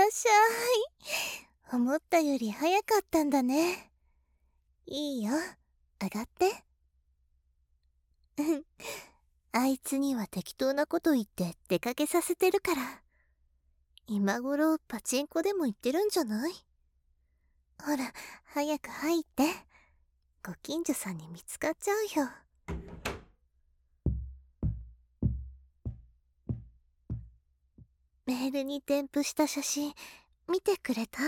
っしゃい。思ったより早かったんだね。いいよ、上がって。あいつには適当なこと言って出かけさせてるから。今頃パチンコでも行ってるんじゃない？ほら、早く入って。ご近所さんに見つかっちゃうよ。メールに添付した写真、見てくれた？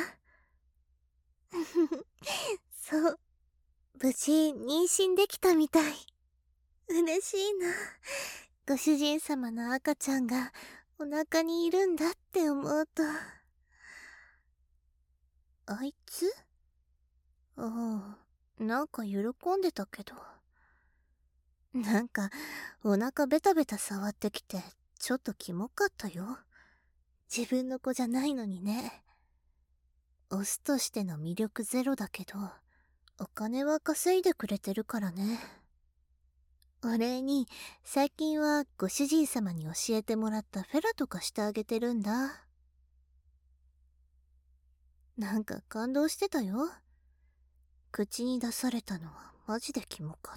そう、無事妊娠できたみたい。嬉しいな。ご主人様の赤ちゃんがお腹にいるんだって思うと。あいつ？ああ、なんか喜んでたけど。なんか、お腹ベタベタ触ってきて、ちょっとキモかったよ。自分の子じゃないのにね。オスとしての魅力ゼロだけど、お金は稼いでくれてるからね。お礼に、最近はご主人様に教えてもらったフェラとかしてあげてるんだ。なんか感動してたよ。口に出されたのはマジでキモかった。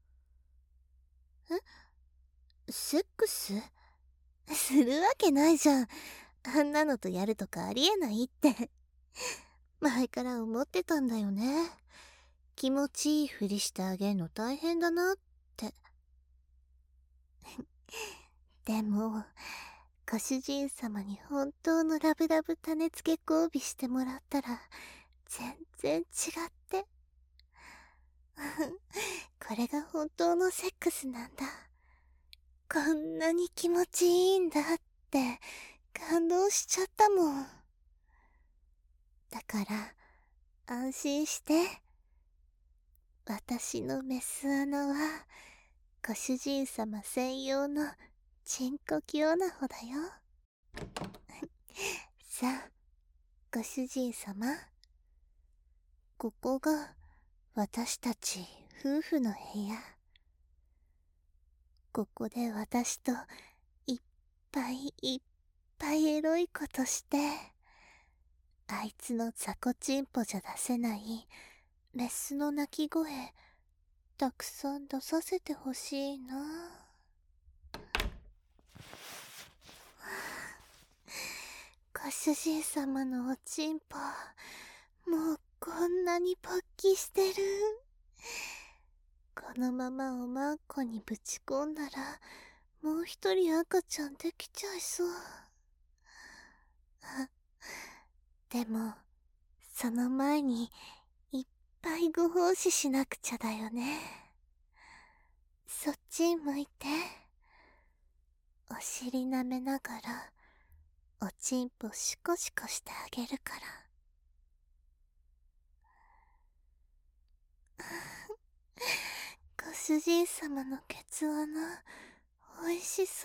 セックス？するわけないじゃん。あんなのとやるとかありえないって。前から思ってたんだよね。気持ちいいふりしてあげんの大変だなって。でも、ご主人様に本当のラブラブ種付け交尾してもらったら、全然違って。これが本当のセックスなんだ。こんなに気持ちいいんだって感動しちゃったもん。だから安心して。私のメス穴はご主人様専用のチンコキオナホだよ。さあ、ご主人様。ここが私たち夫婦の部屋。ここで私といっぱいいっぱいエロいことして、あいつの雑魚チンポじゃ出せないメスの鳴き声、たくさん出させてほしいな。ご主人様のおちんぽ、もうこんなにポッキしてる。このままおまんこにぶち込んだら、もう一人赤ちゃんできちゃいそう。でも、その前に、いっぱいご奉仕しなくちゃだよね。そっち向いて。お尻舐めながら、おちんぽシコシコしてあげるから。ご主人様のケツ穴、おいしそう。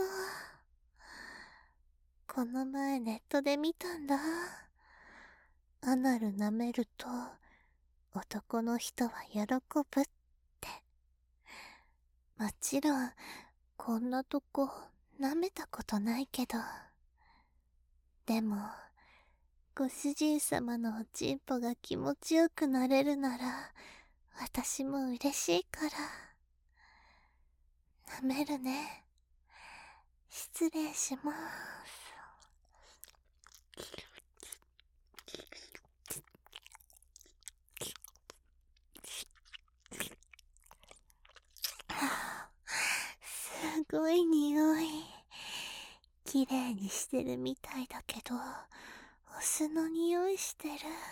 この前ネットで見たんだ。アナル舐めると、男の人は喜ぶって。もちろん、こんなとこ舐めたことないけど。でも、ご主人様のおちんぽが気持ちよくなれるなら、私も嬉しいから。舐めるね。失礼します。すごい匂い。綺麗にしてるみたいだけど、お酢の匂いしてる。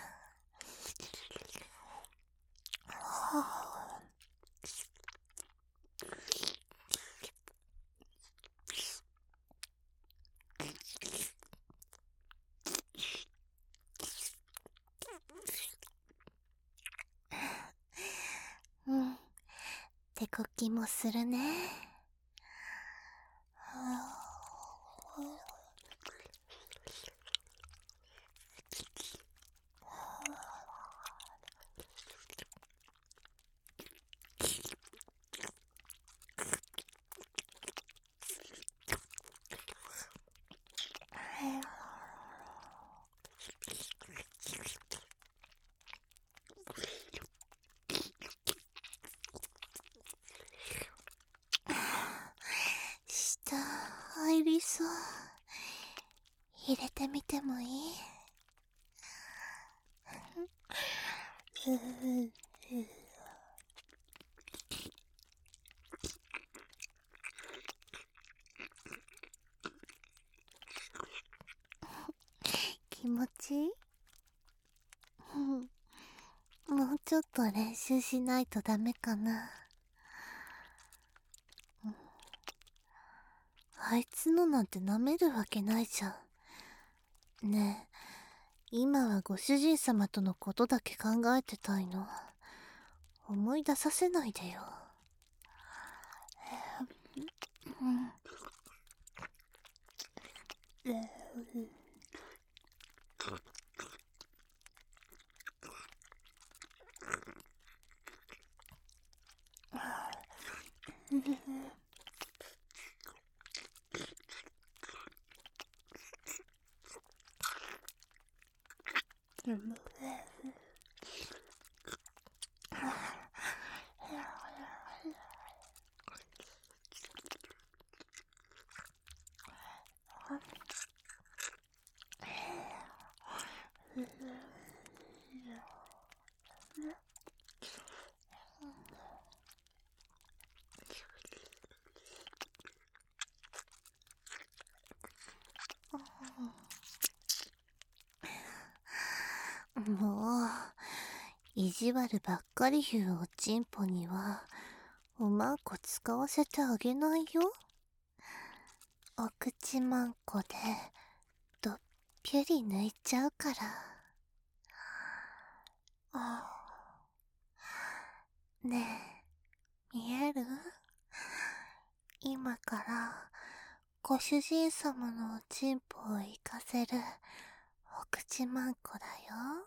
うん、手こきもするね。 入れてみてもいい？気持ちいい？もうちょっと練習しないとダメかな。あいつのなんて舐めるわけないじゃん。ねえ、今はご主人様とのことだけ考えてたいの。思い出させないでよ。もう、意地悪ばっかり言うおちんぽには、おまんこ使わせてあげないよ。お口まんこで、どっぴゅり抜いちゃうから。ねえ、見える？今から、ご主人様のおちんぽを行かせる、お口まんこだよ。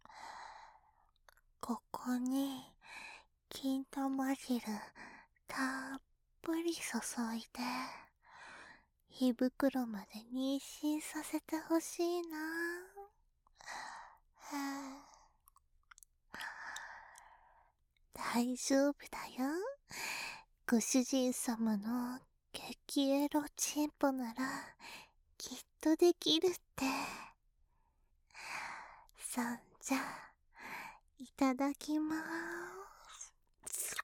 ここに、金玉汁、たっぷり注いで、胃袋まで妊娠させてほしいな。大丈夫だよ。ご主人様の激エロチンポなら、きっとできるって。そんじゃ、いただきまーす。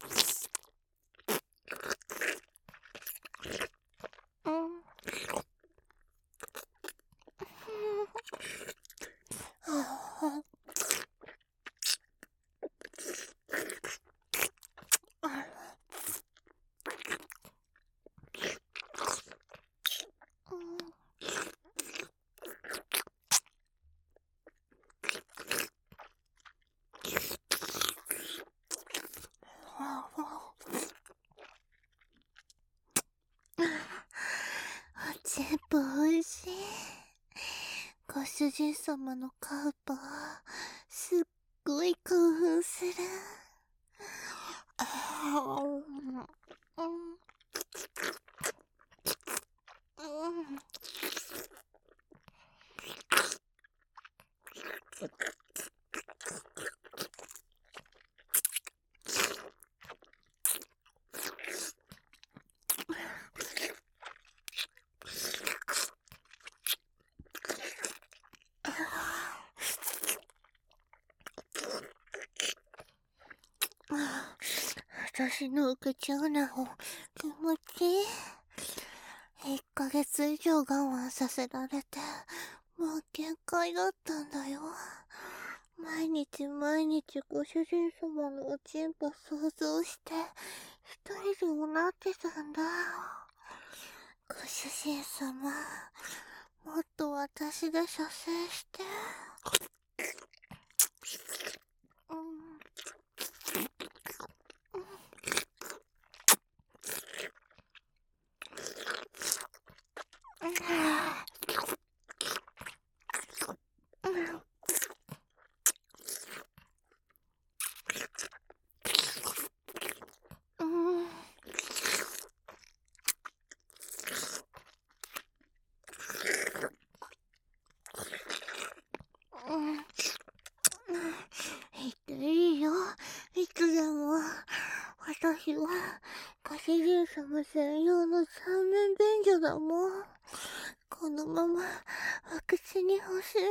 おちんぽおいしい。ご主人様のカウパー、すっごい興奮する。私のお口穴を気持ちいい。1ヶ月以上我慢させられて、もう限界だったんだよ。毎日毎日ご主人様のおちんぽ想像して、一人でもなってたんだ。ご主人様、もっと私で射精して。言っていいよ。いつでも。私は、ご主人様専用の三面便所だもん。ここのままお口に欲しい。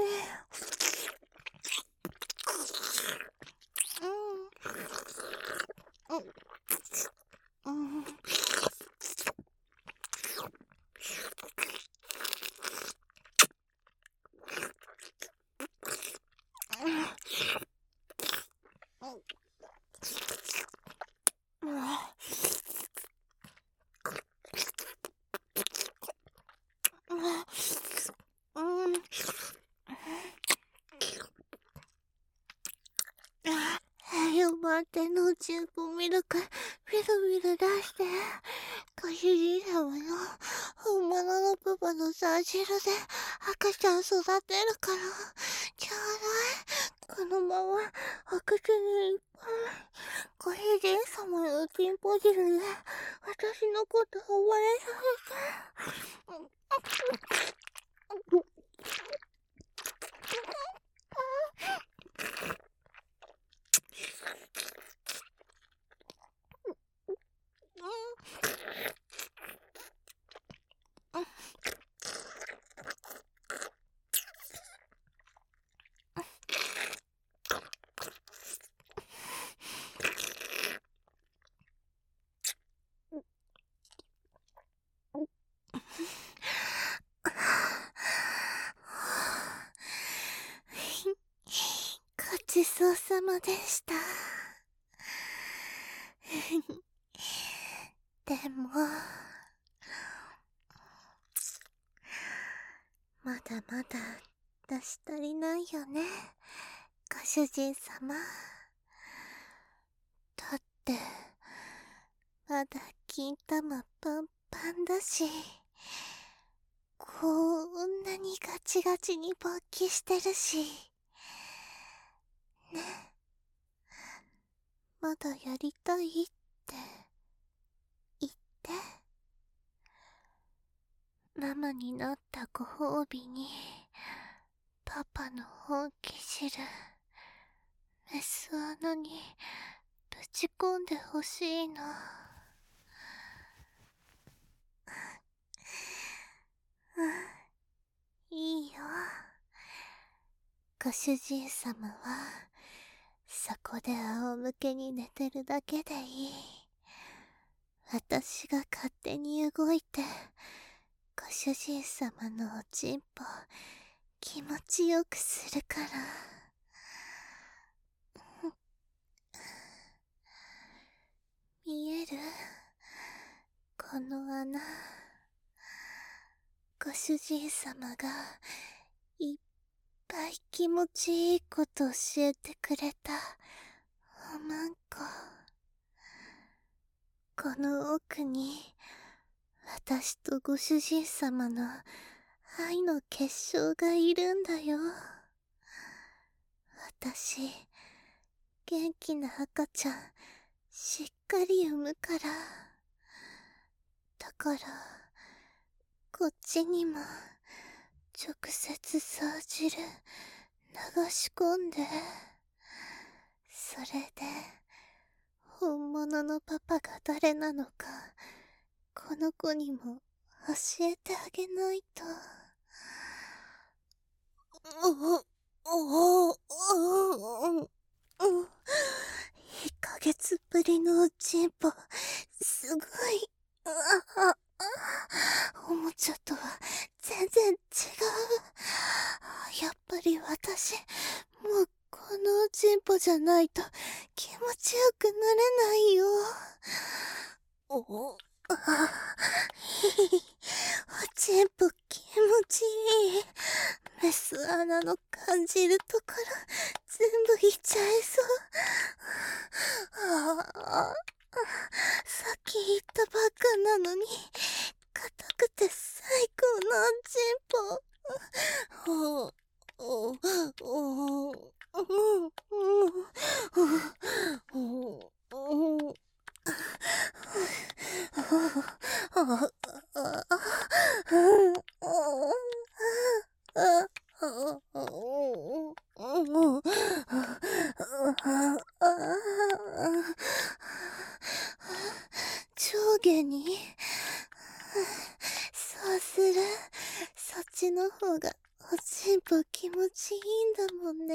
待ってのチンポミルクビルビル出して、ご主人様の本物のパパのさ汁で赤ちゃん育てるからちょうだい。このままお口にいっぱいご主人様のチンポ汁で私のことを暴れさせて。ごちそうさまでした。でもまだまだ出し足りないよね、ご主人様。だってまだ金玉パンパンだし、こんなにガチガチに勃起してるしね。まだやりたいって言って。ママになったご褒美にパパの本気汁メス穴にぶち込んでほしいの。いいよ。ご主人様はそこで仰向けに寝てるだけでいい。私が勝手に動いてご主人様のおちんぽ気持ちよくするから。見える？この穴。ご主人様がいっぱい気持ちいいこと教えてくれたおまんこ。この奥に私とご主人様の愛の結晶がいるんだよ。私元気な赤ちゃんしっかり産むから。だからこっちにも直接さ汁流し込んで、それで本物のパパが誰なのかこの子にも教えてあげないと。1ヶ月ぶりのおちんぽ、すごい。おもちゃとは全然違う。やっぱり私、もうこのおちんぽじゃないと気持ちよくなれないよ。おちんぽ気持ちいい。メス穴の感じるところ全部いっちゃいそう。さっき言ったばっかなのに硬くて最高のおちんぽ。上下にそうする。そっ方がおちんぽ気持ちいいんだもんね。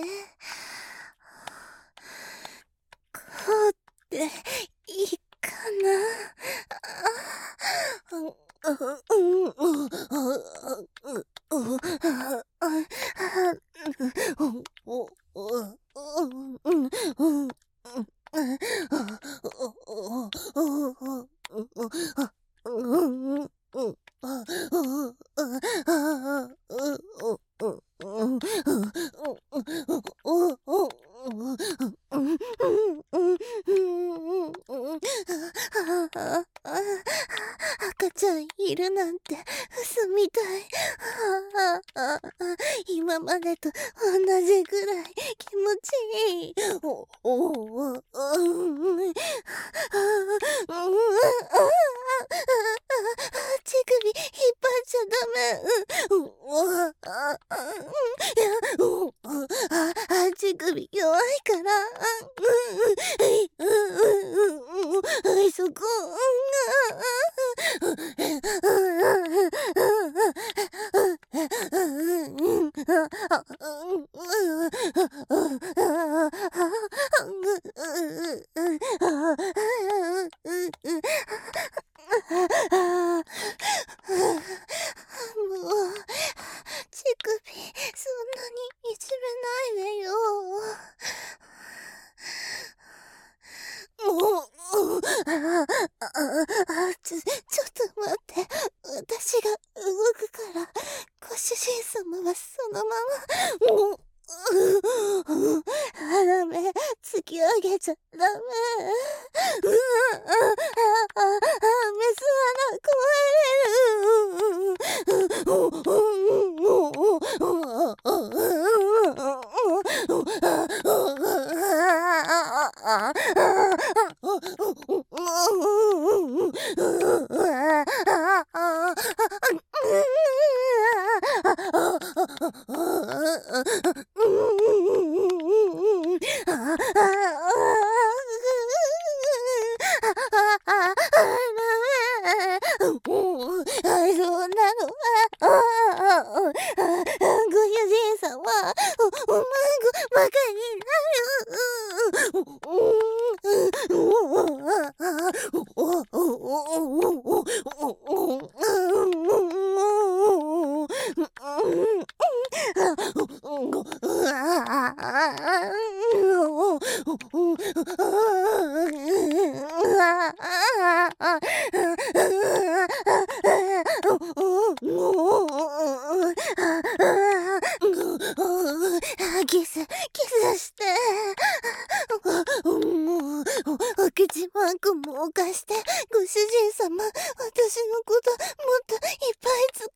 こうっていいかな。赤ちゃんいるなんて嘘みたい。今までと同じぐらい気持ちいい。乳首引っ張っちゃダメ。乳首弱いから。そこ。もう、乳首、そんなにいじめないでよ。もう、ちょっと待って。私が動くから、ご主人様はそのまま、ダメ、突き上げちゃダメ。メス穴そんなのは、ご主人様、バカにキスして。もう、お口マークも犯して、ご主人様、私のこともっといっぱい使って。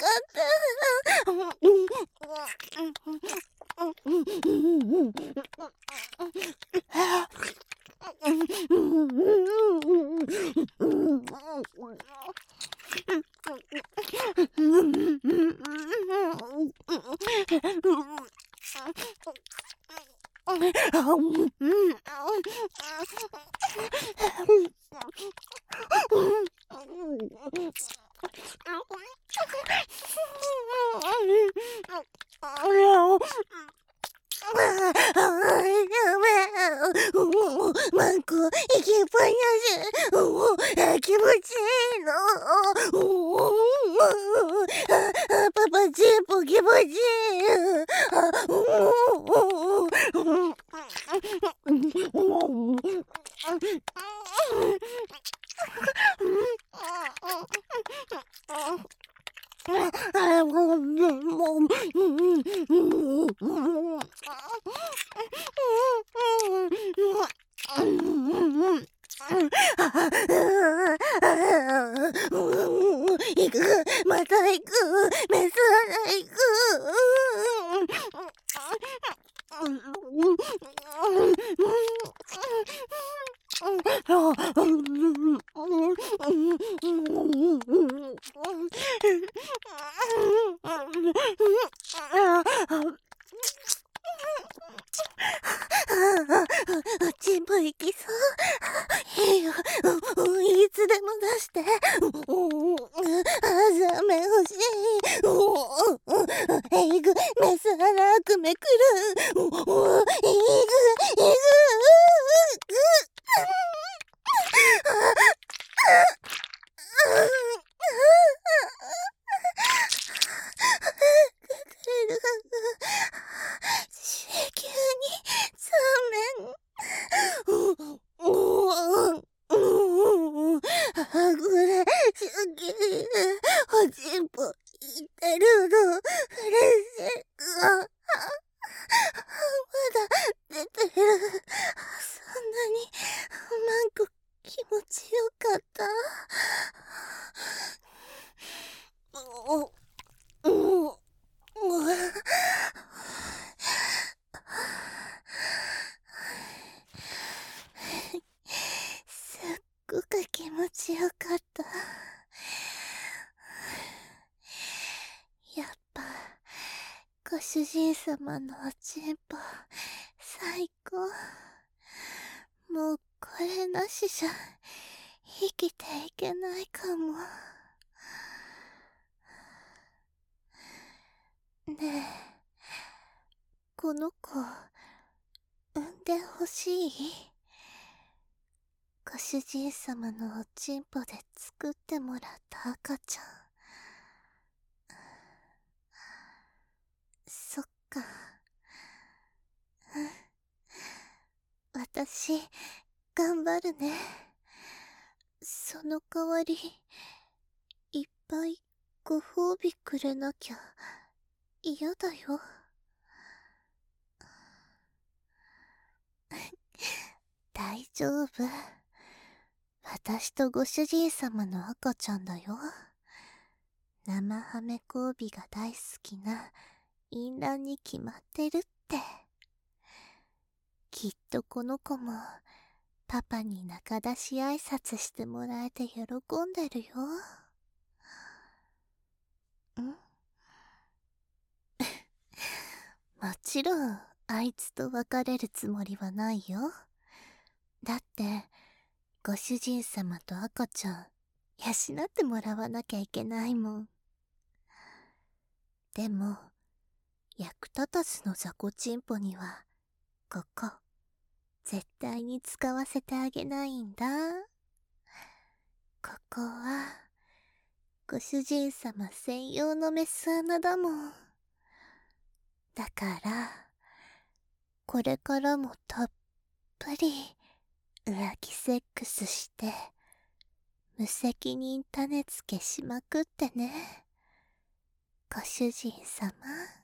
マンコ、行きっぱなし。気持ちいいの。パパチンポ気持ちいい。行く、また行く、メス穴行く。チンポ行きそう。いいよ、いつでも出して。ザメ欲しい。 メス穴くめくる。急にはぐれすぎ。おちんぽいてるの。うれしい。まだ出てる。そんなにマンコ気持ちよかった。すっごく気持ちよかった。やっぱご主人様のおちんぽ最高。もうこれなしじゃ生きていけないかも。ねえ、この子産んでほしい？ご主人様のおちんぽで作ってもらった赤ちゃん。そっか。私頑張るね。その代わりいっぱいご褒美くれなきゃ嫌だよ。大丈夫。私とご主人様の赤ちゃんだよ。生ハメ交尾が大好きな淫乱に決まってるって。きっとこの子もパパに仲出し挨拶してもらえて喜んでるよ。もちろんあいつと別れるつもりはないよ。だってご主人様と赤ちゃん養ってもらわなきゃいけないもん。でも役立たずの雑魚チンポにはここ絶対に使わせてあげないんだ。ここはご主人様専用のメス穴だもん。だからこれからもたっぷり浮気セックスして無責任種付けしまくってね、ご主人様。